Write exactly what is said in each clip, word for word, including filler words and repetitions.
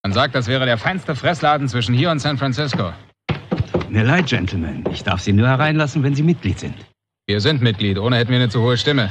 Man sagt, das wäre der feinste Fressladen zwischen hier und San Francisco. Mir leid, Gentlemen. Ich darf Sie nur hereinlassen, wenn Sie Mitglied sind. Wir sind Mitglied. Ohne hätten wir eine zu hohe Stimme.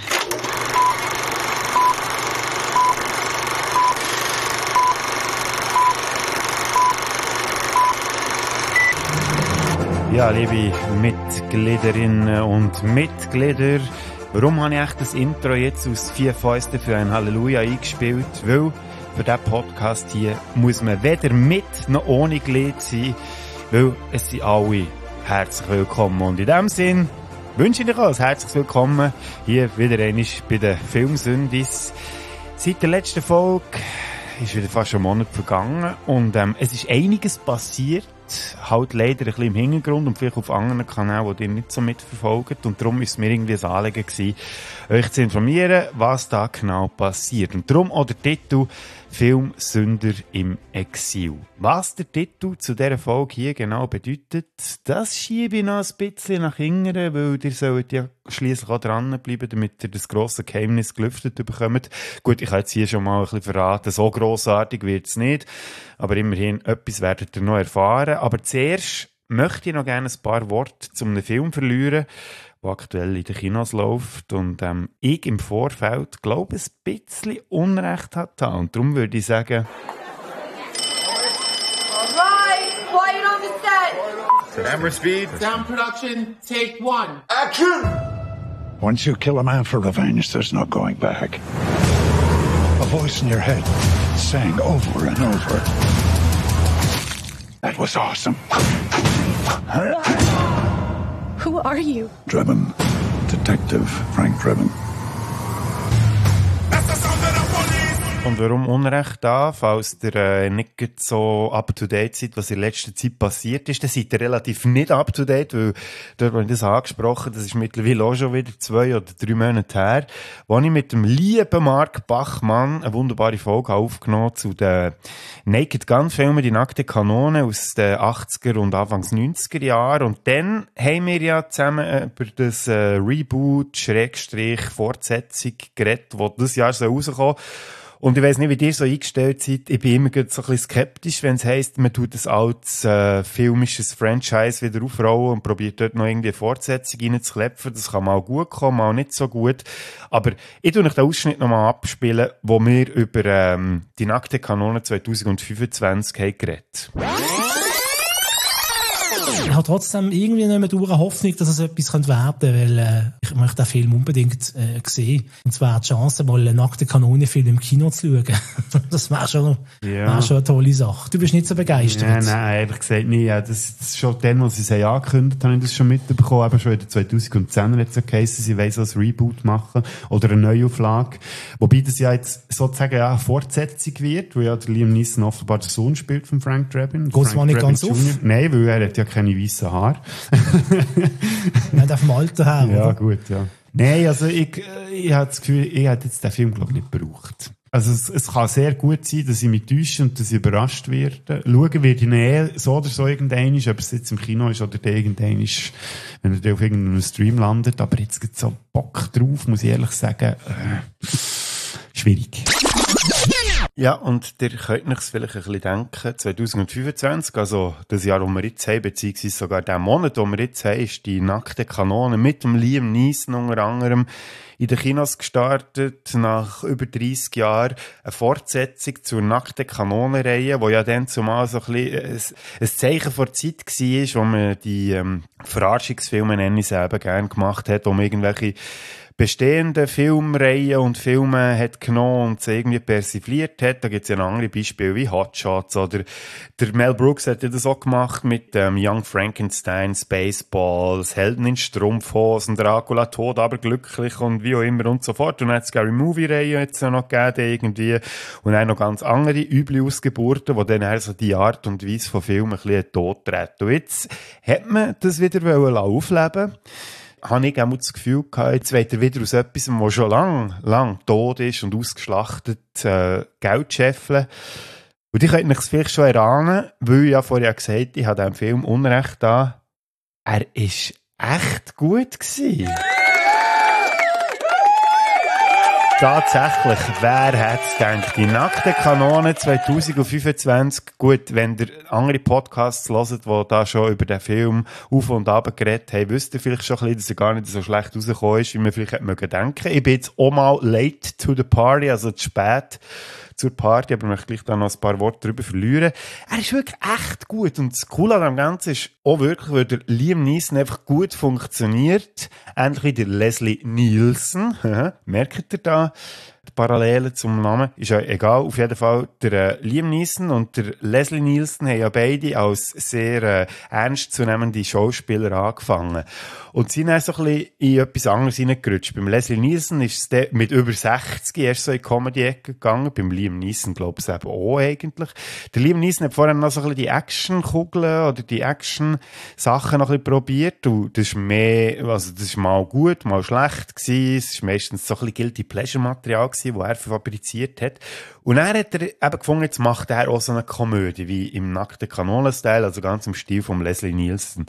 Ja, liebe Mitgliederinnen und Mitglieder, warum habe ich echt das Intro jetzt aus vier Fäusten für ein Halleluja eingespielt? Weil für diesen Podcast hier muss man weder mit noch ohne Glied sein, weil es sind alle herzlich willkommen. Und in diesem Sinn wünsche ich euch alles herzlich willkommen hier wieder einmal bei den Filmsündis. Seit der letzten Folge ist wieder fast ein Monat vergangen und ähm, es ist einiges passiert. Halt leider ein bisschen im Hintergrund und vielleicht auf anderen Kanälen, die ihr nicht so mitverfolgt. Und darum ist es mir irgendwie ein Anliegen gewesen, euch zu informieren, was da genau passiert. Und darum auch der Titel Filmsünder im Exil. Was der Titel zu dieser Folge hier genau bedeutet, das schiebe ich noch ein bisschen nach hinten, weil ihr sollt ja schliesslich auch dranbleiben, damit ihr das grosse Geheimnis gelüftet bekommt. Gut, ich habe jetzt hier schon mal ein bisschen verraten, so grossartig wird es nicht, aber immerhin etwas werdet ihr noch erfahren. Aber zuerst möchte ich noch gerne ein paar Worte zu einem Film verlieren, der aktuell in den Kinos läuft und ähm, ich im Vorfeld glaube, ein bisschen Unrecht hat. Und darum würde ich sagen... Alright, quiet on the set! Camera speed. Sound production, take one. Action! Once you kill a man for revenge, there's no going back. A voice in your head sang over and over. That was awesome. Who are you? Drebin. Detective Frank Drebin. Und warum Unrecht da? Falls ihr äh, nicht so up-to-date seid, was in letzter Zeit passiert ist, dann seid ihr relativ nicht up-to-date, weil dort habe ich das angesprochen, das ist mittlerweile auch schon wieder zwei oder drei Monate her, wo ich mit dem lieben Mark Bachmann eine wunderbare Folge aufgenommen zu den Naked Gun-Filmen, die nackte Kanone aus den achtziger und Anfangs neunziger Jahren. Und dann haben wir ja zusammen über das äh, Reboot, Schrägstrich, Fortsetzung geredet, das dieses Jahr so rauskommen. Und ich weiss nicht, wie ihr so eingestellt seid. Ich bin immer so ein bisschen skeptisch, wenn es heisst, man tut ein altes äh, filmisches Franchise wieder aufrollen und probiert dort noch irgendwie eine Fortsetzung reinzuklepfen. Das kann mal gut kommen, mal nicht so gut. Aber ich tue euch den Ausschnitt nochmal abspielen, wo wir über ähm, die nackte Kanone zwanzig fünfundzwanzig haben geredet. Ich habe trotzdem irgendwie nicht mehr durch Hoffnung, dass es etwas werden könnte, weil äh, ich möchte den Film unbedingt äh, sehen. Und zwar die Chance, mal einen nackten Kanonenfilm im Kino zu schauen. Das wäre schon, ja. wär schon eine tolle Sache. Du bist nicht so begeistert. Ja, nein, ehrlich gesagt nicht. Ja, das, das schon dann, als sie es angekündigt haben, habe ich das schon mitbekommen. Eben schon in den zweitausendzehn hat es ja geheißen, sie wollen so ein Reboot machen oder eine Neuauflage. Wobei das ja jetzt sozusagen ja eine Fortsetzung wird, wo ja der Liam Neeson offenbar der Sohn spielt von Frank Drebin. Geht es mal nicht ganz auf? Nein, weil er hat ja keine weißen Haare. Nicht auf dem Alter her, ja, oder? gut, ja. Nein, also ich, ich habe das Gefühl, ich hätte jetzt den Film, glaube ich, nicht gebraucht. Also es, es kann sehr gut sein, dass ich mich täusche und dass ich überrascht werde. Schauen werde ich ihn eh so oder so irgendein, ob es jetzt im Kino ist oder irgendein ist, wenn er auf irgendeinem Stream landet. Aber jetzt gibt es so Bock drauf, muss ich ehrlich sagen. Äh, schwierig. Ja, und ihr könnt euch vielleicht ein bisschen denken, zwanzig fünfundzwanzig, also das Jahr, das wir jetzt haben, beziehungsweise sogar der Monat, den wir jetzt haben, ist die nackte Kanone mit dem Liam Neeson unter anderem in den Kinos gestartet, nach über dreissig Jahren eine Fortsetzung zur nackten Kanone-Reihe, wo ja dann zumal so ein bisschen ein Zeichen vor der Zeit war, wo man die ähm, Verarschungsfilme, nenne ich es eben, gerne gemacht hat, wo man irgendwelche bestehende Filmreihen und Filme hat genommen und sie irgendwie persifliert hat. Da gibt es ja noch andere Beispiele wie Hot Shots oder der Mel Brooks hat ja das auch gemacht mit ähm, Young Frankenstein, Spaceballs, Helden in Strumpfhosen, Dracula tot, aber glücklich und wie auch immer und so fort. Und dann hat es Scary Movie-Reihe jetzt noch gegeben irgendwie und dann noch ganz andere üble Ausgeburten, die dann also die Art und Weise von Filmen ein bisschen tot treten. Und jetzt hat man das wieder aufleben wollen. Habe ich auch das Gefühl gehabt, jetzt wollt ihr wieder aus etwas, das schon lang, lang tot ist und ausgeschlachtet, äh, Geld scheffeln. Und ich könnte es vielleicht schon erahnen, weil ich ja vorher gesagt habe, ich habe dem Film Unrecht da. Er war echt gut gewesen. Tatsächlich, wer hätte es gedacht? Die nackte Kanone zwanzig fünfundzwanzig. Gut, wenn ihr andere Podcasts hört, die da schon über den Film auf und ab geredet haben, wisst ihr vielleicht schon ein bisschen, dass er gar nicht so schlecht rausgekommen ist, wie man vielleicht hätte mögen denken. Ich bin jetzt auch mal late to the party, also zu spät zur Party, aber ich möchte gleich da noch ein paar Worte darüber verlieren. Er ist wirklich echt gut und das Coole an dem Ganzen ist auch wirklich, weil der Liam Neeson einfach gut funktioniert. Ähnlich wie der Leslie Nielsen. Merkt ihr da die Parallelen zum Namen? Ist ja egal. Auf jeden Fall, der äh, Liam Neeson und der Leslie Nielsen haben ja beide als sehr äh, ernstzunehmende Schauspieler angefangen. Und sind dann so ein bisschen in etwas anderes hineingerutscht. Beim Leslie Nielsen ist es mit über sechzig erst so in die Comedy-Ecke gegangen. Beim Liam Neeson glaube ich es eben auch eigentlich. Der Liam Neeson hat vorher noch so ein bisschen die Action-Kugeln oder die Action-Sachen noch ein bisschen probiert. Und das ist mehr, also das ist mal gut, mal schlecht gewesen. Es ist meistens so ein bisschen Guilty-Pleasure-Material gewesen, das er fabriziert hat. Und dann hat er eben gefunden, jetzt macht er auch so eine Komödie, wie im nackten Kanonen-Style, also ganz im Stil von Leslie Nielsen.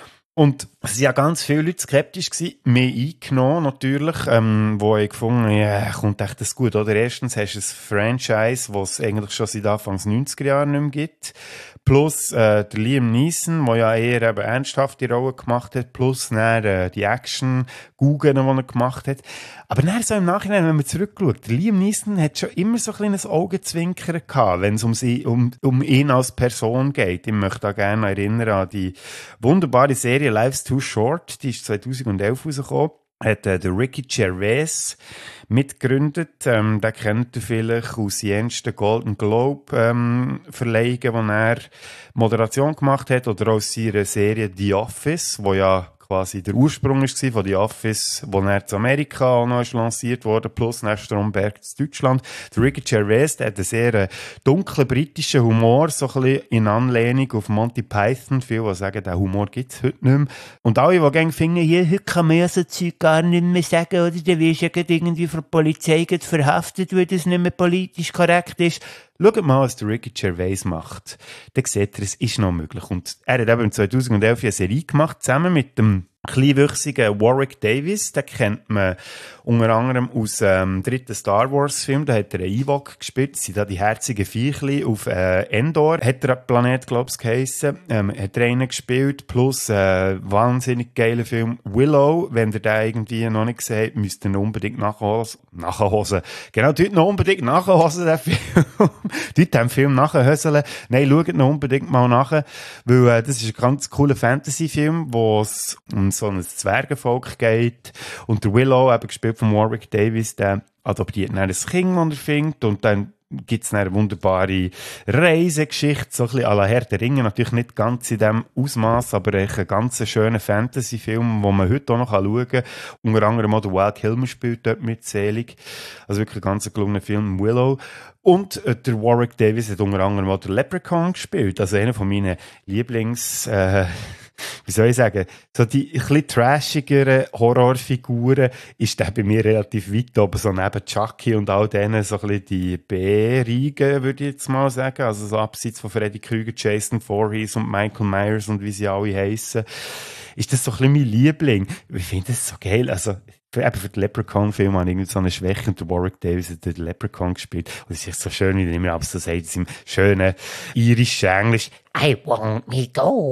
Und es waren ja ganz viele Leute skeptisch gewesen, mehr eingenommen natürlich, ähm, wo ich gefunden habe, ja, kommt echt das gut, oder? Erstens hast du ein Franchise, das es eigentlich schon seit Anfang der neunziger Jahre nicht mehr gibt, plus äh, der Liam Neeson, der ja eher eben ernsthafte Rollen gemacht hat, plus dann, äh, die Action-Gugen, die er gemacht hat. Aber dann so im Nachhinein, wenn man zurückschaut, der Liam Neeson hat schon immer so ein kleines Augenzwinkern gehabt, wenn es um, sie, um, um ihn als Person geht. Ich möchte da gerne erinnern an die wunderbare Serie Life's Too Short, die ist zweitausendelf rausgekommen, hat äh, der Ricky Gervais mitgegründet. Ähm, den kennt ihr vielleicht aus jensten Golden Globe ähm, Verleihungen, wo er Moderation gemacht hat, oder aus seiner Serie The Office, wo ja quasi der Ursprung war von The Office, wo er zu Amerika auch noch ist lanciert wurde, plus nach Stromberg zu Deutschland. Der Ricky Gervais, der hat einen sehr äh, dunklen britischen Humor, so ein bisschen in Anlehnung auf Monty Python. Viele, die sagen, den Humor gibt es heute nicht mehr. Und alle, die gerne finden, hier, heute kann man ja so Zeug gar nicht mehr sagen, oder dann wirst du ja irgendwie von der Polizei verhaftet, weil das nicht mehr politisch korrekt ist. Schaut mal, was der Ricky Gervais macht. Dann seht ihr, es ist noch möglich. Und er hat eben zweitausendelf eine Serie gemacht, zusammen mit dem kleinwüchsigen Warwick Davis. Den kennt man unter anderem aus dem ähm, dritten Star Wars Film. Da hat er einen Ewok gespielt. Das sind da die herzigen Viechli auf äh, Endor. Hat er einen Planet, glaube ich, geheissen. Ähm, hat er einen gespielt. Plus äh, wahnsinnig geiler Film Willow. Wenn ihr den irgendwie noch nicht gesehen habt, müsst ihr ihn unbedingt nachhosen. Nachhosen. Genau, dort noch unbedingt nachhosen, den Film. dort den Film nachhöseln. Nein, schaut noch unbedingt mal nach. Weil äh, das ist ein ganz cooler Fantasy-Film, wo es um so ein Zwergenvolk geht. Und der Willow, eben gespielt von Warwick Davis, der adoptiert dann ein Kind, das er findet. Und dann gibt es eine wunderbare Reisegeschichte, so ein bisschen à la Herr der Ringe, natürlich nicht ganz in diesem Ausmaß, aber echt ein ganz schöner Fantasy-Film, den man heute auch noch schauen kann. Unter anderem auch der Val Kilmer spielt dort mit, selig. Also wirklich ein ganz gelungener Film, Willow. Und äh, der Warwick Davis hat unter anderem auch den Leprechaun gespielt, also einer von meinen Lieblings... Äh, wie soll ich sagen, so die ein bisschen trashigeren Horrorfiguren ist der bei mir relativ weit oben, so neben Chucky und all denen so ein bisschen die B-Riege, würde ich jetzt mal sagen, also so abseits von Freddy Krüger, Jason Voorhees und Michael Myers und wie sie alle heissen, ist das so ein bisschen mein Liebling. Ich finde das so geil, also für, eben für den Leprechaun-Film habe ich irgendwie so eine Schwäche und der Warwick Davis hat den Leprechaun gespielt und es ist so schön, wie er immer so sagt, in seinem schönen irischen Englisch, I want me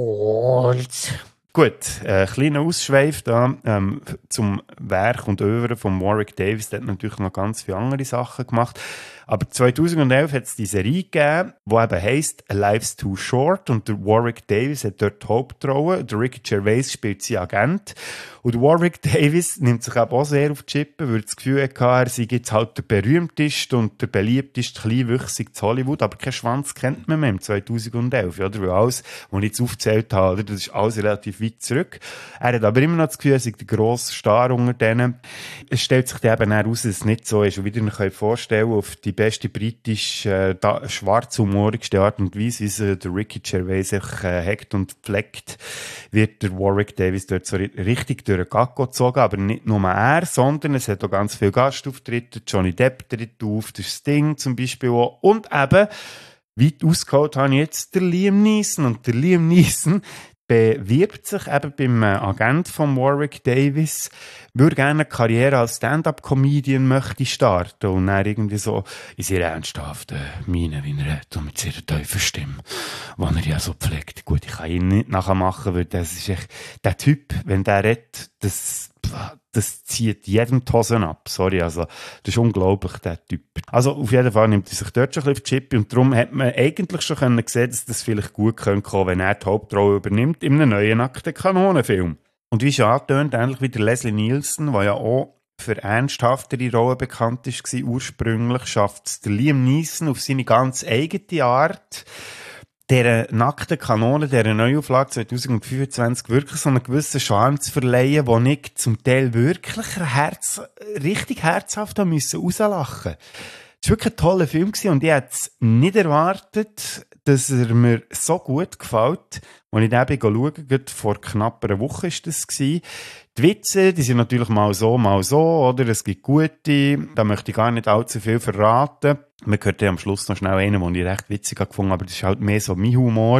gold. Gut, äh, kleiner Ausschweif da ähm, zum Werk und Övre von Warwick Davis, der hat natürlich noch ganz viele andere Sachen gemacht. Aber zweitausendelf hat es die Serie gegeben, die eben heisst Life's Too Short und der Warwick Davis hat dort die Hauptrolle. Der Ricky Gervais spielt seinen Agent. Und der Warwick Davis nimmt sich eben auch sehr auf die Chippe, weil er das Gefühl hatte, er sei jetzt halt der berühmteste und der beliebteste Kleinwüchsige zu Hollywood, aber keinen Schwanz kennt man mehr im zweitausendelf, oder? Weil alles, was ich jetzt aufgezählt habe, das ist alles relativ weit zurück. Er hat aber immer noch das Gefühl, er sei der grosse Star unter denen. Es stellt sich dann eben heraus, dass es nicht so ist. Und wie ihr euch vorstellen könnt, auf die beste britische, äh, schwarzhumorigste Art und Weise, wie sie der Ricky Gervais sich äh, hackt und pflegt, wird der Warwick Davis dort so richtig durch den Gacko gezogen. Aber nicht nur er, sondern es hat auch ganz viele Gastauftritte. Johnny Depp tritt auf, der Sting zum Beispiel auch. Und eben, weit ausgeholt habe ich jetzt der Liam Neeson. Und der Liam Neeson, bewirbt sich eben beim Agent von Warwick Davis, würde gerne eine Karriere als Stand-up-Comedian möchte starten und dann irgendwie so in sehr ernsthaften Miene, wie er redet, und mit sehr tiefen Stimme, die er ja so pflegt. Gut, ich kann ihn nicht nachmachen, weil das ist echt, der Typ, wenn der redet, das, das zieht jedem die Hosen ab. Sorry, also, das ist unglaublich, der Typ. Also, auf jeden Fall nimmt er sich dort schon ein bisschen auf die Chippe und darum hat man eigentlich schon können sehen, dass das vielleicht gut kommen könnte, wenn er die Hauptrolle übernimmt in einem neuen nackten Kanonenfilm. Und wie schon angetönt, ähnlich wie der Leslie Nielsen, der ja auch für ernsthaftere Rollen bekannt war, ursprünglich, schafft es der Liam Neeson auf seine ganz eigene Art, dieser nackten Kanone, dieser Neuauflage zwanzig fünfundzwanzig wirklich so einen gewissen Charme zu verleihen, wo ich zum Teil wirklich Herz, richtig herzhaft haben müssen rauslachen. Es war wirklich ein toller Film und ich hätte es nicht erwartet, dass er mir so gut gefällt. Als ich den schaue, gerade vor knapp einer Woche war das. Die Witze, die sind natürlich mal so, mal so, oder? Es gibt gute, da möchte ich gar nicht allzu viel verraten. Man hört ja am Schluss noch schnell einen, den ich recht witzig gefunden habe, aber das ist halt mehr so mein Humor,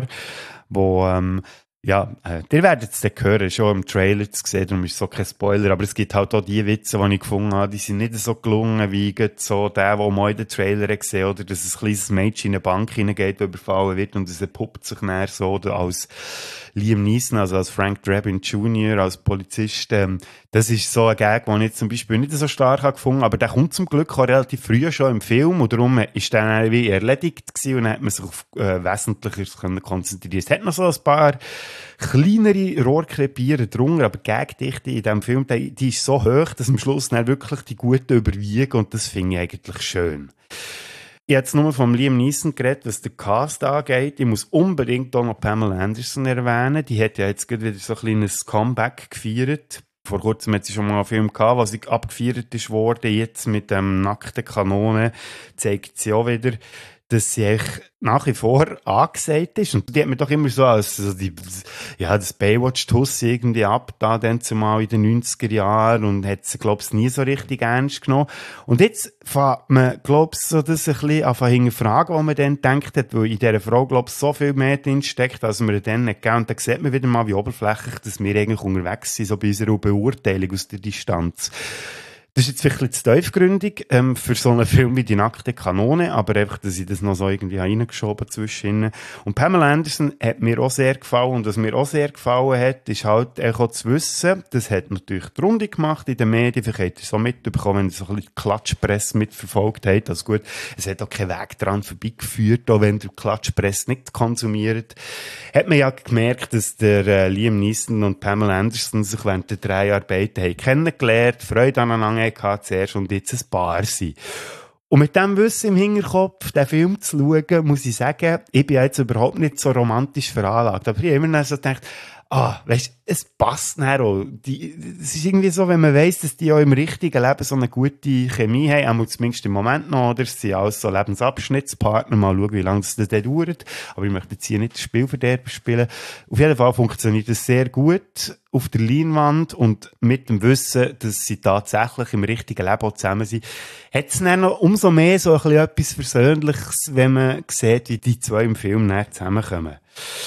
wo, ähm, ja, äh, ihr werdet es dann hören, schon im Trailer zu sehen, darum ist es so kein Spoiler, aber es gibt halt auch die Witze, die ich gefunden habe, die sind nicht so gelungen, wie so der, der mal in den Trailer gesehen oder dass ein kleines Mädchen in eine Bank hineingeht, überfallen wird und es entpuppt sich näher so, oder als Liam Neeson, also als Frank Drebin Junior, als Polizist, ähm, das ist so ein Gag, den ich zum Beispiel nicht so stark habe gefunden, aber der kommt zum Glück auch relativ früh schon im Film und darum ist der wie erledigt gewesen und dann hat man sich auf äh, Wesentliches können konzentrieren. Es hat noch so ein paar kleinere Rohrkrepiere drunter, aber die Gagdichte in diesem Film, die, die ist so hoch, dass am Schluss dann wirklich die Guten überwiegen und das finde ich eigentlich schön. Ich habe jetzt nur von Liam Neeson geredet, was den Cast angeht. Ich muss unbedingt auch noch Pamela Anderson erwähnen. Die hat ja jetzt gerade wieder so ein kleines Comeback gefeiert. Vor kurzem hat sie schon mal einen Film gehabt, was abgefeiert ist worden. Jetzt mit dem nackten Kanone zeigt sie auch wieder, dass sie eigentlich nach wie vor angesagt ist. Und die hat mir doch immer so als, also die, ja, das Baywatch-Tuss irgendwie ab, da dann zumal in den neunziger Jahren und hat sie, glaub's, nie so richtig ernst genommen. Und jetzt fängt man, glaub's, so das ein bisschen an zu hinterfragen, was man dann gedacht hat, weil in dieser Frau, glaub's, so viel mehr drin steckt, als man dann nicht gegeben. Und dann sieht man wieder mal, wie oberflächlich, dass wir eigentlich unterwegs sind, so bei unserer Beurteilung aus der Distanz. Das ist jetzt vielleicht ein bisschen zu tiefgründig ähm, für so einen Film wie «Die nackte Kanone», aber einfach, dass ich das noch so irgendwie reingeschoben zwischen. Und Pamela Anderson hat mir auch sehr gefallen und was mir auch sehr gefallen hat, ist halt auch zu wissen, das hat natürlich die Runde gemacht in den Medien, vielleicht habt ihr es so mitbekommen, wenn ihr so ein bisschen die Klatschpresse mitverfolgt habt, also gut, es hat auch keinen Weg dran vorbeigeführt, auch wenn ihr die Klatschpresse nicht konsumiert, hat man ja gemerkt, dass der äh, Liam Neeson und Pamela Anderson sich während der Dreharbeiten haben kennengelernt, Freude aneinander zuerst und jetzt ein Paar sein. Und mit dem Wissen im Hinterkopf, den Film zu schauen, muss ich sagen, ich bin jetzt überhaupt nicht so romantisch veranlagt. Aber ich habe immer so gedacht, ah, weisst, es passt dann auch. Die, es ist irgendwie so, wenn man weiss, dass die auch im richtigen Leben so eine gute Chemie haben, auch zumindest im Moment noch, oder? Es sind alles so Lebensabschnittspartner, mal schauen, wie lange das denn dauert. Aber ich möchte jetzt hier nicht das Spielverderber spielen. Auf jeden Fall funktioniert das sehr gut auf der Leinwand und mit dem Wissen, dass sie tatsächlich im richtigen Leben auch zusammen sind, hat es dann noch umso mehr so ein bisschen etwas Versöhnliches, wenn man sieht, wie die zwei im Film näher zusammenkommen.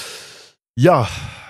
Ja,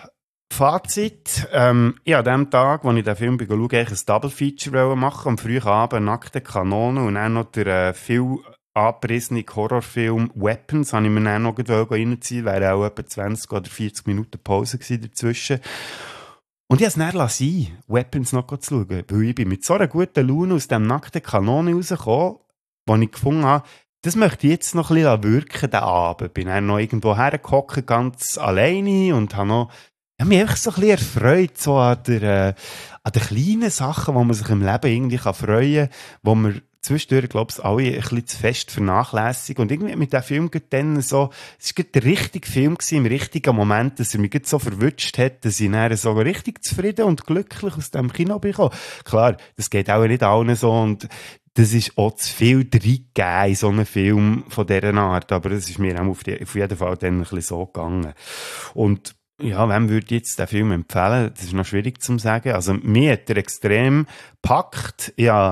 Fazit, ähm, ich an dem Tag, als ich den Film schaue, eigentlich ein Double-Feature machen, am frühen Abend «Nackte Kanone» und dann noch der äh, viel angepriesene Horrorfilm «Weapons» habe ich mir dann noch reinziehen, wäre auch etwa zwanzig oder vierzig Minuten Pause gewesen dazwischen. Und ich habe es dann sein, «Weapons» noch zu schauen, weil ich bin mit so einer guten Laune aus dem «Nackten Kanone» rausgekommen, wo ich gefunden habe, das möchte ich jetzt noch ein bisschen wirken, den Abend. Bin dann noch irgendwo hergehockt, ganz alleine und habe noch Ich habe mich einfach so ein bisschen erfreut, so an, der, äh, an den kleinen Sachen, wo man sich im Leben irgendwie kann freuen kann, wo man zwischendurch, glaube ich, alle ein bisschen zu fest vernachlässigen. Und irgendwie mit dem Film dann so, es war der richtige Film gewesen, im richtigen Moment, dass er mich so verwünscht hat, dass ich dann so richtig zufrieden und glücklich aus dem Kino bin gekommen. Klar, das geht auch nicht allen so und das ist auch zu viel reingegeben in so einen Film von dieser Art, aber das ist mir auch auf, die, auf jeden Fall dann ein bisschen so gegangen. Und ja, wem würde ich jetzt den Film empfehlen? Das ist noch schwierig zu sagen. Also, mir hat er extrem gepackt. Ja,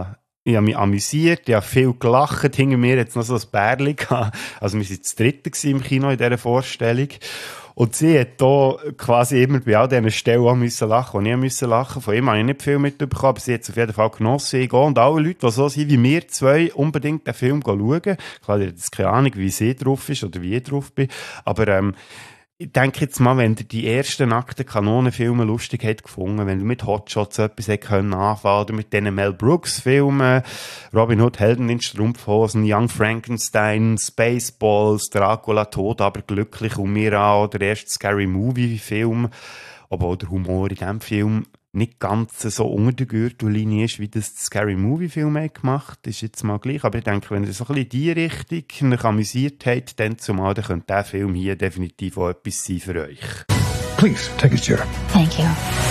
ich habe mich amüsiert, ich habe viel gelacht, hinter mir hat es noch so ein Bärli gehabt. Also wir waren das dritte im Kino in dieser Vorstellung. Und sie hat da quasi immer bei all diesen Stellen auch müssen lachen, wo ich müssen lachen. Von ihm habe ich nicht viel mitbekommen, aber sie hat es auf jeden Fall genossen. Ich gehe und alle Leute, die so sind wie wir zwei, unbedingt den Film schauen. Klar, ich habe jetzt keine Ahnung, wie sie drauf ist oder wie ich drauf bin. Aber ähm, ich denke jetzt mal, wenn ihr die ersten nackten Kanonenfilme lustig hättet gefunden, wenn ihr mit Hotshots etwas hättet können anfangen oder mit diesen Mel Brooks Filmen, Robin Hood, Helden in Strumpfhosen, Young Frankenstein, Spaceballs, Dracula, Tod, aber glücklich und mir an, der erste Scary Movie Film, obwohl der Humor in diesem Film nicht ganz so unter der Gürtellinie ist, wie das Scary Movie Film gemacht, ist jetzt mal gleich. Aber ich denke, wenn ihr so ein bisschen in die Richtung euch amüsiert habt, dann zumal, dann könnte dieser Film hier definitiv auch etwas sein für euch. Please, take a chair. Thank you.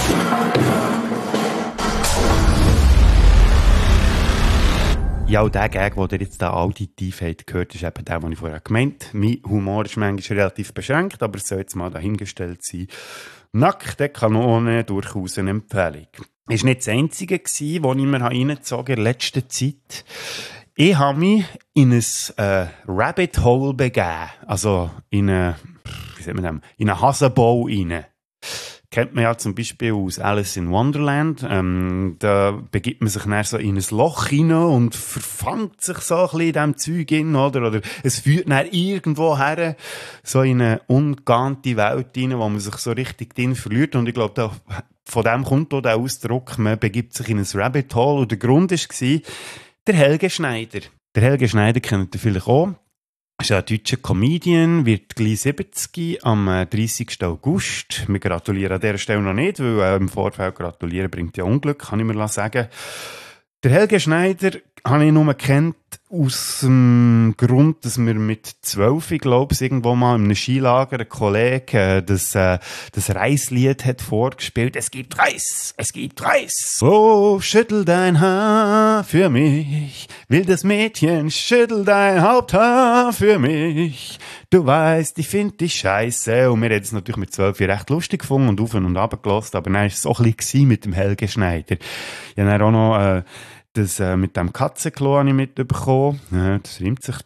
Ja, auch der Gag, den ihr jetzt da auditiv habt gehört, ist eben der, den ich vorher gemeint habe. Mein Humor ist manchmal relativ beschränkt, aber es soll jetzt mal dahingestellt sein. Nackte Kanone, durchaus eine Empfehlung. Es war nicht das Einzige, das ich mir reingezogen habe in letzter Zeit. Ich habe mich in ein äh, Rabbit Hole begeben. Also in eine, wie sagt man das, in einen Hasenbau rein. Kennt man ja zum Beispiel aus Alice in Wonderland. Ähm, da begibt man sich dann so in ein Loch rein und verfangt sich so ein bisschen in diesem Zeug hin, oder? Oder es führt dann irgendwo her, so in eine ungeahnte Welt rein, wo man sich so richtig drin verliert. Und ich glaube, da, von dem kommt auch der Ausdruck, man begibt sich in ein Rabbit Hole. Und der Grund war der Helge Schneider. Der Helge Schneider kennt ihr vielleicht auch. Er ist ein deutscher Comedian, wird gleich siebzig am dreißigsten August. Wir gratulieren an dieser Stelle noch nicht, weil äh, im Vorfeld gratulieren bringt ja Unglück, kann ich mir sagen. Der Helge Schneider habe ich nur kennt aus dem Grund, dass wir mit zwölf, ich glaube ich, irgendwo mal in einem Skilager ein Kollege äh, das, äh, das Reislied hat vorgespielt. Es gibt Reis, es gibt Reis. Oh, schüttel dein Haar für mich. Wildes Mädchen, schüttel dein Haupthaar für mich. Du weißt, ich find dich scheiße. Und wir haben es natürlich mit zwölf recht lustig gefunden und auf und ab gelassen. Aber dann war es auch ein bisschen mit dem Helge Schneider. Ich habe dann auch noch äh, das äh, mit dem Katzenklo habe ich mitbekommen. Ja, das reimt sich.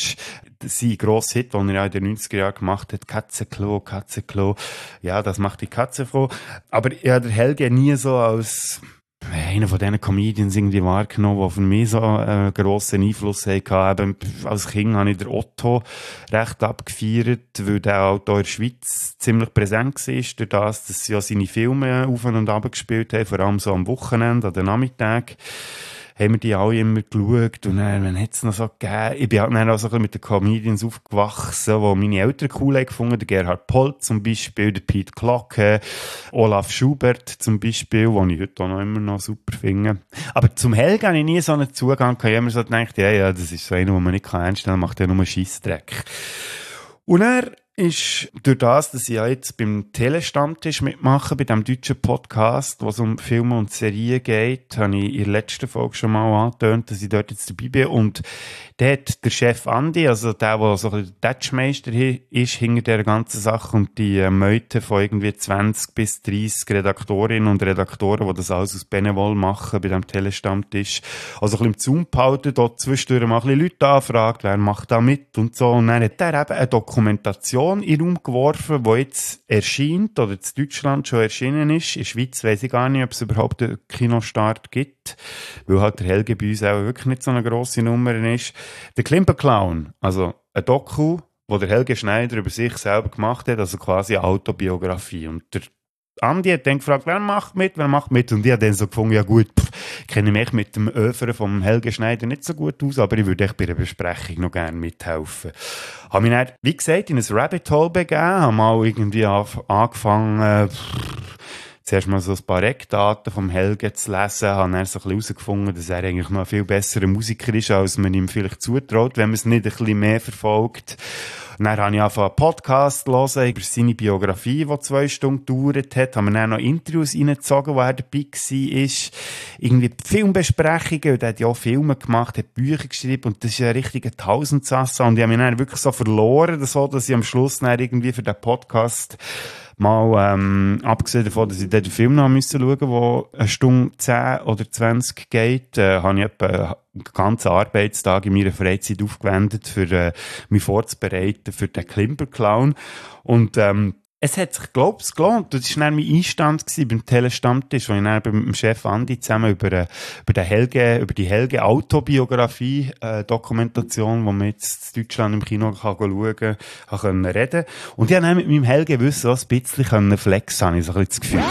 Das ist ein grosser Hit, den er ja in den neunziger Jahren gemacht hat. Katzenklo, Katzenklo. Ja, das macht die Katze froh. Aber ich habe den Helge nie so als einer von diesen Comedians irgendwie wahrgenommen, der für mich so einen grossen Einfluss hatte. Eben, als Kind habe ich den Otto recht abgefeiert, weil der auch hier in der Schweiz ziemlich präsent war, durch das, dass sie ja seine Filme auf und ab gespielt haben, vor allem so am Wochenende, an den Nachmittag. Haben wir die alle immer geschaut und dann, dann hat es noch so gegeben. Ich bin halt dann auch so ein bisschen mit den Comedians aufgewachsen, die meine Eltern cool haben gefunden. Der Gerhard Polt zum Beispiel, der Pete Glocke, Olaf Schubert zum Beispiel, den ich heute auch noch immer noch super finde. Aber zum Helge habe ich nie so einen Zugang gehabt. Ich habe immer so gedacht, ja, ja, das ist so einer, den man nicht ernst nehmen kann, macht ja nur Scheissdreck. Und er ist durch das, dass ich ja jetzt beim Telestammtisch mitmache, bei diesem deutschen Podcast, wo es um Filme und Serien geht, habe ich in der letzten Folge schon mal angetönt, dass ich dort jetzt dabei bin. Und der hat der Chef Andi, also der, der so ein der Touchmeister ist hinter dieser ganzen Sache und die äh, Meute von irgendwie zwanzig bis dreissig Redaktorinnen und Redaktoren, die das alles aus Benevol machen bei diesem Telestammtisch. Also ein bisschen im Zoom behalten, dort zwischendurch mal ein bisschen Leute anfragt, wer macht da mit und so. Und dann hat er eben eine Dokumentation in den Raum geworfen, die jetzt erscheint, oder in Deutschland schon erschienen ist. In der Schweiz weiss ich gar nicht, ob es überhaupt einen Kinostart gibt, weil halt der Helge bei uns auch wirklich nicht so eine grosse Nummer ist. Der Klimperclown, also ein Doku, wo der Helge Schneider über sich selber gemacht hat, also quasi eine Autobiografie. Und der Andi hat dann gefragt, wer macht mit, wer macht mit? Und ich habe dann so gefunden, ja gut, pff, kenne mich mit dem Öferen vom Helge Schneider nicht so gut aus, aber ich würde echt bei der Besprechung noch gerne mithelfen. Habe mich dann, wie gesagt, in ein Rabbit Hole begeben, habe mal irgendwie angefangen, äh, zuerst mal so ein paar Eckdaten vom Helge zu lesen, habe dann so ein bisschen herausgefunden, dass er eigentlich noch ein viel besserer Musiker ist, als man ihm vielleicht zutraut, wenn man es nicht ein bisschen mehr verfolgt. Und dann habe ich angefangen, einen Podcast zu hören über seine Biografie, die zwei Stunden gedauert hat. Haben wir dann noch Interviews reingezogen, wo er dabei war. Irgendwie Filmbesprechungen, und er hat ja auch Filme gemacht, hat Bücher geschrieben, und das ist ein richtiger Tausendsassa. Und ich habe mich dann wirklich so verloren, so, dass ich am Schluss dann irgendwie für den Podcast mal, ähm, abgesehen davon, dass ich den Film noch schauen musste, der eine Stunde zehn oder zwanzig geht, äh, habe ich etwa einen ganzen Arbeitstag in meiner Freizeit aufgewendet, für äh, mich vorzubereiten für den Klimperclown. Und ähm, es hat sich, glaube ich, gelohnt. Das war dann mein Einstand gewesen, beim Telestammtisch, wo ich dann mit dem Chef Andi zusammen über, äh, über, den Helge, über die Helge Autobiografie, äh, Dokumentation, die man jetzt in Deutschland im Kino kann schauen kann, kann reden. Und ich habe dann mit meinem Helge Wissen auch ein bisschen flexen, habe ich so ein bisschen das Gefühl.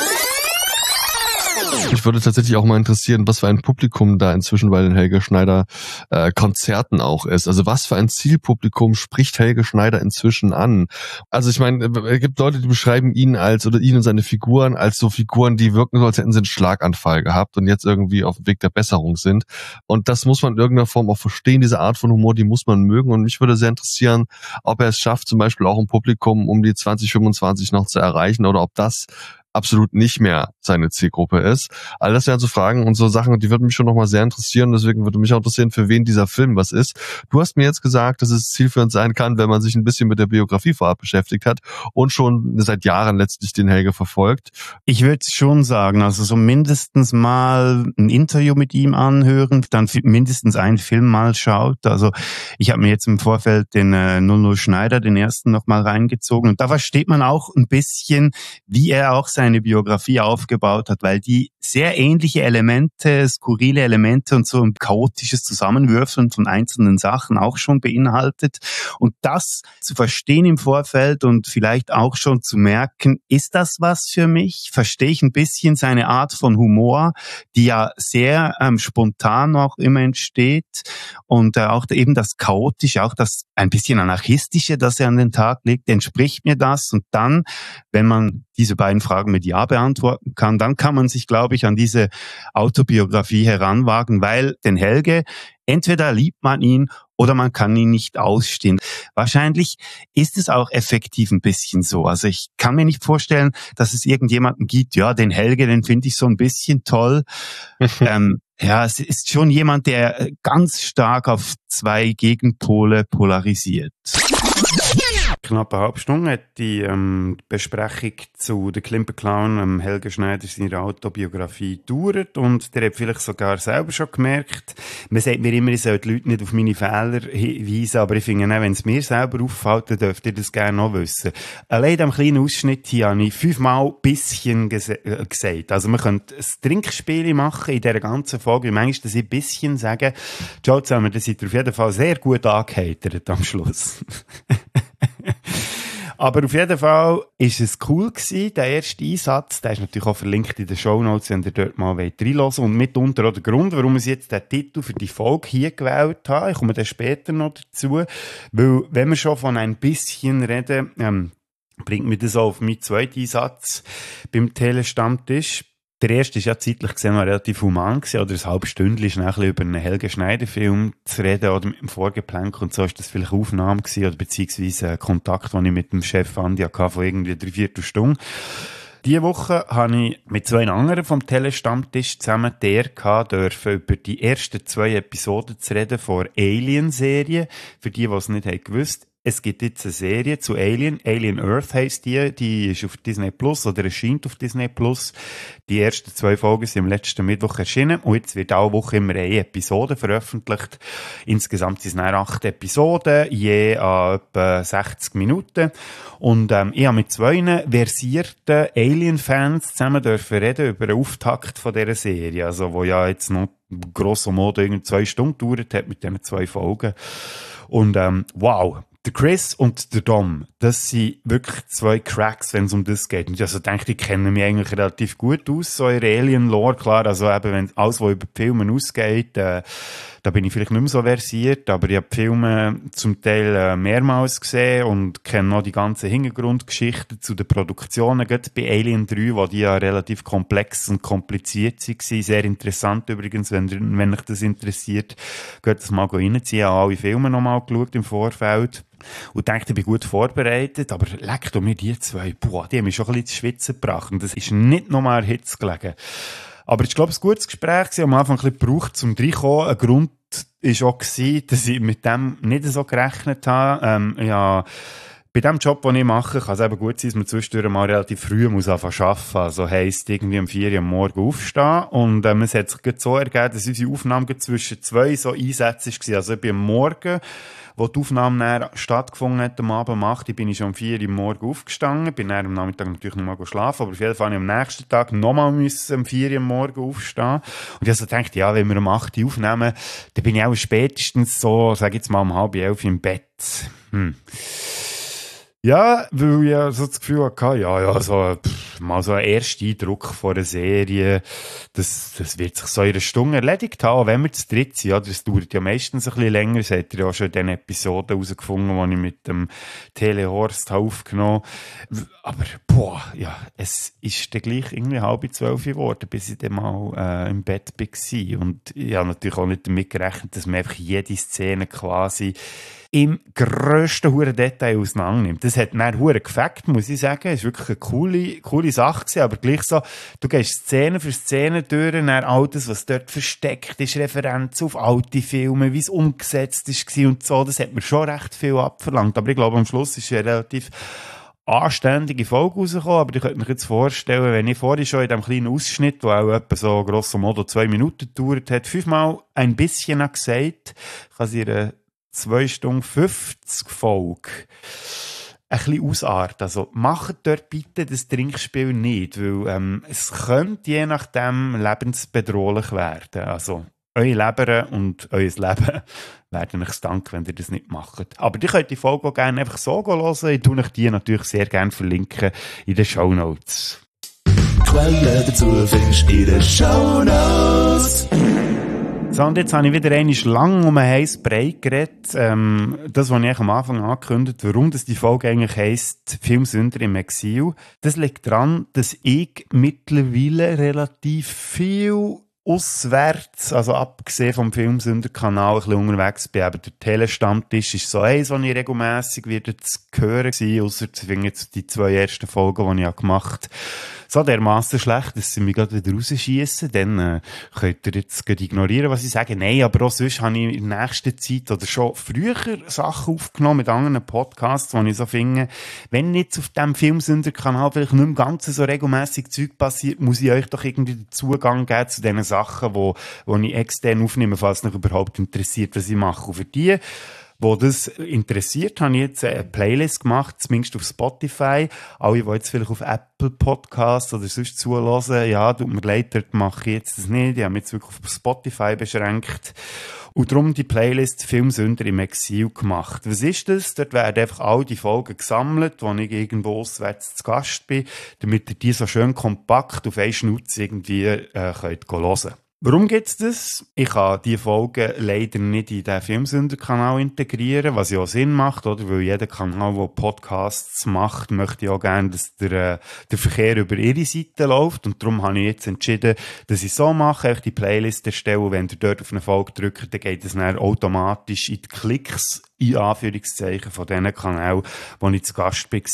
Mich würde tatsächlich auch mal interessieren, was für ein Publikum da inzwischen bei den Helge Schneider äh, Konzerten auch ist. Also was für ein Zielpublikum spricht Helge Schneider inzwischen an? Also ich meine, es gibt Leute, die beschreiben ihn als, oder ihn und seine Figuren als so Figuren, die wirken so, als hätten sie einen Schlaganfall gehabt und jetzt irgendwie auf dem Weg der Besserung sind. Und das muss man in irgendeiner Form auch verstehen, diese Art von Humor, die muss man mögen. Und mich würde sehr interessieren, ob er es schafft, zum Beispiel auch ein Publikum um die zwanzig fünfundzwanzig noch zu erreichen oder ob das absolut nicht mehr seine Zielgruppe ist. All das wären so Fragen und so Sachen, die würden mich schon nochmal sehr interessieren. Deswegen würde mich auch interessieren, für wen dieser Film was ist. Du hast mir jetzt gesagt, dass es zielführend sein kann, wenn man sich ein bisschen mit der Biografie vorab beschäftigt hat und schon seit Jahren letztlich den Helge verfolgt. Ich würde schon sagen, also so mindestens mal ein Interview mit ihm anhören, dann mindestens einen Film mal schaut. Also ich habe mir jetzt im Vorfeld den äh, null null Schneider, den ersten, nochmal reingezogen. Und da versteht man auch ein bisschen, wie er auch sein eine Biografie aufgebaut hat, weil die sehr ähnliche Elemente, skurrile Elemente und so ein chaotisches Zusammenwürfeln von einzelnen Sachen auch schon beinhaltet. Und das zu verstehen im Vorfeld und vielleicht auch schon zu merken, ist das was für mich? Verstehe ich ein bisschen seine Art von Humor, die ja sehr ähm, spontan auch immer entsteht und äh, auch eben das Chaotische, auch das ein bisschen Anarchistische, das er an den Tag legt, entspricht mir das. Und dann, wenn man diese beiden Fragen mit Ja beantworten kann, dann kann man sich, glaube ich, an diese Autobiografie heranwagen, weil den Helge, entweder liebt man ihn oder man kann ihn nicht ausstehen. Wahrscheinlich ist es auch effektiv ein bisschen so. Also ich kann mir nicht vorstellen, dass es irgendjemanden gibt, ja, den Helge, den finde ich so ein bisschen toll. ähm, ja, es ist schon jemand, der ganz stark auf zwei Gegenpole polarisiert. Knapp eine halbe Stunde hat die ähm, Besprechung zu der Klimperclown ähm, Helge Schneider seiner Autobiografie gedauert und der hat vielleicht sogar selber schon gemerkt, man sagt mir immer, ich soll die Leute nicht auf meine Fehler hinweisen, aber ich finde auch, wenn es mir selber auffällt, dann dürft ihr das gerne noch wissen. Allein in diesem kleinen Ausschnitt hier habe ich fünfmal bisschen gese- äh, gesagt. Also man könnte ein Trinkspiel machen in dieser ganzen Folge, wie manchmal, dass ich ein bisschen sage, ciao zusammen, das seid ihr auf jeden Fall sehr gut angeheitert am Schluss. Aber auf jeden Fall war es cool gewesen, der erste Einsatz. Der ist natürlich auch verlinkt in den Shownotes, wenn ihr dort mal reinhören wollt. Und mitunter auch der Grund, warum ich jetzt den Titel für die Folge hier gewählt habe. Ich komme dann später noch dazu. Weil, wenn wir schon von ein bisschen reden, ähm, bringt mich das auch auf meinen zweiten Einsatz beim Telestammtisch. Der erste ist ja zeitlich gesehen noch relativ human gewesen, oder ein halbes Stündchen ist ein bisschen über einen Helge Schneider-Film zu reden, oder mit dem Vorgeplänkel, und so ist das vielleicht eine Aufnahme gewesen, oder beziehungsweise ein Kontakt, den ich mit dem Chef Andi hatte, von irgendwie drei, vier Stunden. Diese Woche habe ich mit zwei anderen vom Telestammtisch zusammen die Ehre gehabt, dürfen über die ersten zwei Episoden zu reden von Alien-Serie. Für die, die es nicht haben gewusst, es gibt jetzt eine Serie zu Alien. Alien Earth heisst die. Die ist auf Disney Plus oder erscheint auf Disney Plus. Die ersten zwei Folgen sind am letzten Mittwoch erschienen. Und jetzt wird alle Woche immer eine Episode veröffentlicht. Insgesamt sind es dann acht Episoden, je an etwa sechzig Minuten. Und ähm, ich habe mit zwei versierten Alien-Fans zusammen dürfen reden über den Auftakt von dieser Serie. Also, wo ja jetzt noch grosso modo irgendwie zwei Stunden gedauert hat mit diesen zwei Folgen. Und ähm, wow. Der Chris und der Dom, das sind wirklich zwei Cracks, wenn es um das geht. Und ich also denke, die kennen mich eigentlich relativ gut aus, so in der Alien-Lore, klar. Also eben, wenn alles, was über die Filme ausgeht, äh, da bin ich vielleicht nicht mehr so versiert, aber ich habe die Filme zum Teil äh, mehrmals gesehen und kenne noch die ganzen Hintergrundgeschichten zu den Produktionen, gerade bei Alien drei, wo die ja relativ komplex und kompliziert waren. Sehr interessant übrigens, wenn, wenn euch das interessiert, geht das mal reinziehen. Ich habe alle Filme nochmal geschaut im Vorfeld. Und dachte, ich bin gut vorbereitet, aber leck doch mir die zwei, boah, die haben mich schon ein bisschen zu schwitzen gebracht. Und das ist nicht nochmal an Hitze gelegen. Aber ich glaube, es war ein gutes Gespräch. Ich habe am Anfang ein bisschen gebraucht, um reinzukommen. Ein Grund war auch, dass ich mit dem nicht so gerechnet habe. Ähm, ich habe Bei dem Job, den ich mache, kann es eben gut sein, dass man zwischendurch mal relativ früh muss anfangen zu arbeiten. Also heisst, irgendwie um vier Uhr am Morgen aufstehen. Und ähm, es hat sich so ergeben, dass unsere Aufnahme zwischen zwei so Einsätze war. Also ich bin am Morgen, wo die Aufnahme dann stattgefunden hat, am Abend um acht Uhr, bin ich schon um vier Uhr am Morgen aufgestanden. Bin dann am Nachmittag natürlich noch mal schlafen. Aber auf jeden Fall musste ich am nächsten Tag nochmal um vier Uhr am Morgen aufstehen. Und ich also dachte, ja, wenn wir um acht Uhr aufnehmen, dann bin ich auch spätestens so, sag ich jetzt mal um halb elf im Bett. Hm. Ja, weil ich so das Gefühl hatte, ja, ja, so, pff, mal so ein erster Eindruck von einer Serie, das, das wird sich so in einer Stunde erledigt haben, wenn wir zu dritt sind, ja, das dauert ja meistens ein bisschen länger, das habt ihr ja auch schon in den Episoden herausgefunden, die ich mit dem Telehorst aufgenommen habe. Aber, boah, ja, es ist dann gleich irgendwie halb zwölf geworden, bis ich dann mal äh, im Bett war. Und ich habe natürlich auch nicht damit gerechnet, dass man einfach jede Szene quasi im grössten huren Detail auseinandernimmt. Das hat dann huren gefällt, muss ich sagen. Es war wirklich eine coole, coole Sache gewesen, aber gleich so, du gehst Szene für Szene durch, dann all das, was dort versteckt ist, Referenzen auf alte Filme, wie es umgesetzt war und so, das hat mir schon recht viel abverlangt. Aber ich glaube, am Schluss ist es eine relativ anständige Folge rausgekommen, aber ich könnte mir jetzt vorstellen, wenn ich vorhin schon in diesem kleinen Ausschnitt, der auch etwa so grosso modo zwei Minuten gedauert hat, fünfmal ein bisschen gesagt, kann sie ihre zwei Stunden fünfzig Folge ein bisschen ausarten. Also macht dort bitte das Trinkspiel nicht, weil ähm, es könnte je nachdem lebensbedrohlich werden. Also eure Leber und euer Leben werden euch danken, wenn ihr das nicht macht. Aber ihr könnt die Folge auch gerne einfach so hören. Ich tue euch die natürlich sehr gerne verlinken in den Shownotes. Quelle dazu findest du in den Shownotes. So, und jetzt habe ich wieder einmal lang um einen heissen Brei geredet. Ähm, das, was ich am Anfang angekündigt habe, warum das die Folge eigentlich heisst, Filmsünder im Exil. Das liegt daran, dass ich mittlerweile relativ viel auswärts, also abgesehen vom Filmsünder-Kanal, ein bisschen unterwegs bin. Aber der Telestammtisch ist so eins, was ich regelmässig wieder zu hören war, ausser jetzt die zwei ersten Folgen, die ich gemacht habe. So dermassen schlecht, dass sie mich gerade wieder rausschiessen. Dann äh, könnt ihr jetzt gerade ignorieren, was ich sage. Nein, aber auch sonst habe ich in der nächsten Zeit oder schon früher Sachen aufgenommen mit anderen Podcasts, wo ich so finde, wenn jetzt auf diesem Filmsünder-Kanal vielleicht nicht im Ganzen so regelmässig Zeug passiert, muss ich euch doch irgendwie den Zugang geben zu diesen Sachen, wo, wo ich extern aufnehme, falls es euch überhaupt interessiert, was ich mache. Und für die, wo das interessiert, habe ich jetzt eine Playlist gemacht, zumindest auf Spotify. Alle, die jetzt vielleicht auf Apple Podcasts oder sonst zuhören, ja, tut mir leid, dort mache ich jetzt das nicht. Ich habe mich jetzt wirklich auf Spotify beschränkt. Und darum die Playlist Filmsünder im Exil gemacht. Was ist das? Dort werden einfach all die Folgen gesammelt, wo ich irgendwo auswärts zu Gast bin, damit ihr die so schön kompakt auf einen Schnutz irgendwie äh, könnt hören. Warum gibt's das? Ich kann diese Folgen leider nicht in den Filmsünder-Kanal integrieren, was ja auch Sinn macht, oder? Weil jeder Kanal, der Podcasts macht, möchte ja auch gerne, dass der, äh, der Verkehr über ihre Seite läuft. Und darum habe ich jetzt entschieden, dass ich so mache, ich die Playlist erstelle, und wenn ihr dort auf eine Folge drückt, dann geht es dann automatisch in die Klicks, in Anführungszeichen, von diesen Kanälen, wo ich zu Gast war.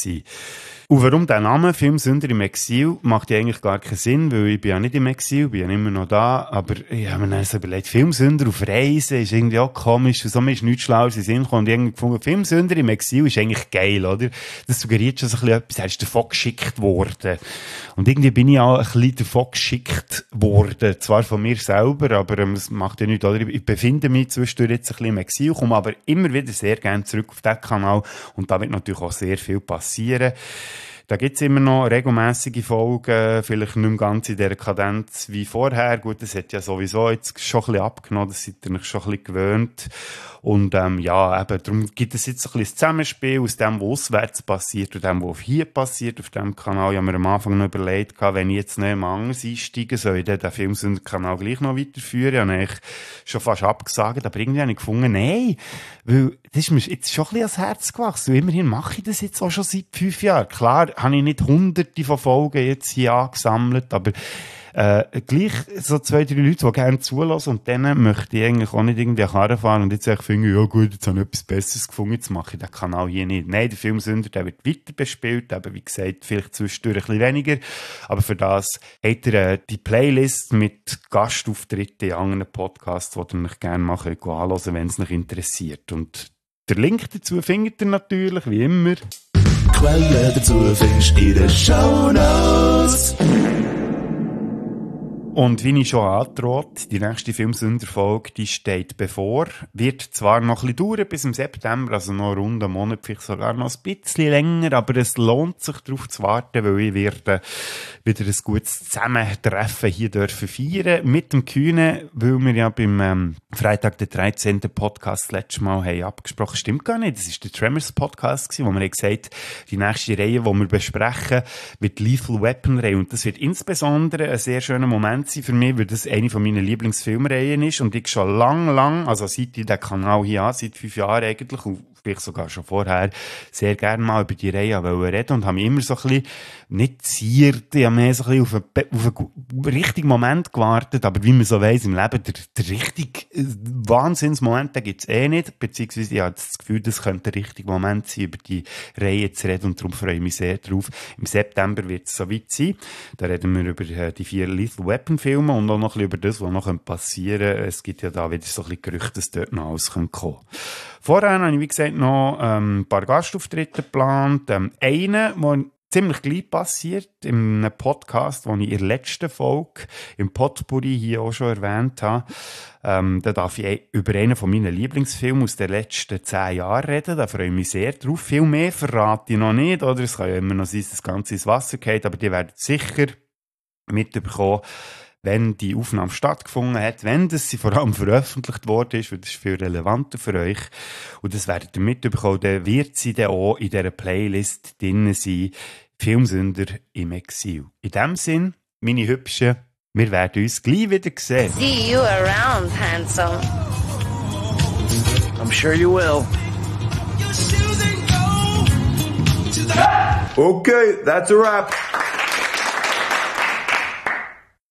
Und warum der Name Filmsünder im Exil macht ja eigentlich gar keinen Sinn, weil ich bin ja nicht im Exil, bin ja immer noch da, aber ich habe mir dann so überlegt, Filmsünder auf Reisen ist irgendwie auch komisch, und so mir ist nichts Schlaues in den Sinn gekommen, und irgendwie gefunden, Filmsünder im Exil ist eigentlich geil, oder? Das suggeriert schon so ein bisschen etwas, er ist davon geschickt worden. Und irgendwie bin ich auch ein bisschen davon geschickt worden, zwar von mir selber, aber ähm, das macht ja nichts, oder? Ich befinde mich zwischendurch jetzt ein bisschen im Exil, komme aber immer wieder sehr gerne zurück auf diesen Kanal, und da wird natürlich auch sehr viel passieren. Da gibt es immer noch regelmässige Folgen, vielleicht nicht mehr ganz in dieser Kadenz wie vorher. Gut, das hat ja sowieso jetzt schon ein bisschen abgenommen, das seid ihr euch schon ein bisschen gewöhnt. Und ähm, ja, eben, darum gibt es jetzt ein bisschen ein Zusammenspiel aus dem, was auswärts passiert und dem, was hier passiert auf diesem Kanal. Ich habe mir am Anfang noch überlegt, wenn ich jetzt nicht mal anders einsteige, soll ich den Filmsünder-Kanal gleich noch weiterführen. Ich habe eigentlich schon fast abgesagt, aber irgendwie habe ich gefunden, nein, weil das ist mir jetzt schon ein bisschen ans Herz gewachsen. Und immerhin mache ich das jetzt auch schon seit fünf Jahren. Klar habe ich nicht hunderte von Folgen jetzt hier angesammelt, aber Äh, gleich so zwei, drei Leute, die gerne zulassen, und denen möchte ich eigentlich auch nicht irgendwie Karren fahren und jetzt finde ich, ja gut, jetzt habe ich etwas Besseres gefunden, jetzt mache ich den Kanal hier nicht. Nein, der Filmsünder, der wird weiter bespielt, aber wie gesagt, vielleicht zwischendurch ein bisschen weniger, aber für das habt ihr äh, die Playlist mit Gastauftritten in anderen Podcasts, die ihr euch gerne mal anhören könnt, wenn es euch interessiert. Und der Link dazu findet ihr natürlich, wie immer, Quellen dazu findest in den Shownotes. Und wie ich schon angedroht, die nächste Filmsünderfolge, die steht bevor. Wird zwar noch ein bisschen dauern bis im September, also noch rund einen Monat, vielleicht sogar noch ein bisschen länger, aber es lohnt sich darauf zu warten, weil ich werde wieder ein gutes Zusammentreffen hier dürfen feiern mit dem Kühne, weil wir ja beim ähm, Freitag den dreizehnten Podcast das letzte Mal haben abgesprochen. Stimmt gar nicht, das war der Tremors Podcast gewesen, wo wir gesagt haben, die nächste Reihe, die wir besprechen, wird Lethal Weapon Reihe. Und das wird insbesondere ein sehr schöner Moment sein für mich, weil das eine von meinen Lieblingsfilmreihen ist und ich schon lang, lang, also seit ich den Kanal hier habe, seit fünf Jahren eigentlich, und vielleicht sogar schon vorher, sehr gerne mal über die Reihe reden und habe mich immer so ein bisschen nicht ziert, ich habe mehr so ein bisschen auf einen, auf einen richtigen Moment gewartet, aber wie man so weiss im Leben, der, der richtige Wahnsinnsmoment, den gibt es eh nicht, beziehungsweise ich habe das Gefühl, das könnte der richtige Moment sein, über die Reihe zu reden und darum freue ich mich sehr drauf. Im September wird es soweit sein, da reden wir über die vier Lethal Weapon Filme und auch noch ein bisschen über das, was noch passieren könnte. Es gibt ja da wieder so ein bisschen Gerüchte, dass dort noch alles kommen könnte. Vorher habe ich, wie gesagt, noch ähm, ein paar Gastauftritte geplant. Ähm, einen, der ziemlich gleich passiert, in einem Podcast, den ich in der letzten Folge im Potpourri hier auch schon erwähnt habe. Ähm, da darf ich über einen von meinen Lieblingsfilmen aus den letzten zehn Jahren reden. Da freue ich mich sehr drauf. Viel mehr verrate ich noch nicht, oder? Es kann ja immer noch sein, dass das Ganze ins Wasser geht, aber die werden sicher mitbekommen, wenn die Aufnahme stattgefunden hat, wenn das sie vor allem veröffentlicht worden ist, weil das ist viel relevanter für euch. Und das werdet ihr mitbekommen, dann wird sie dann auch in dieser Playlist drin sein, Filmsünder im Exil. In dem Sinn, meine Hübschen, wir werden uns gleich wieder sehen. See you around, handsome. I'm sure you will. Okay, that's a wrap.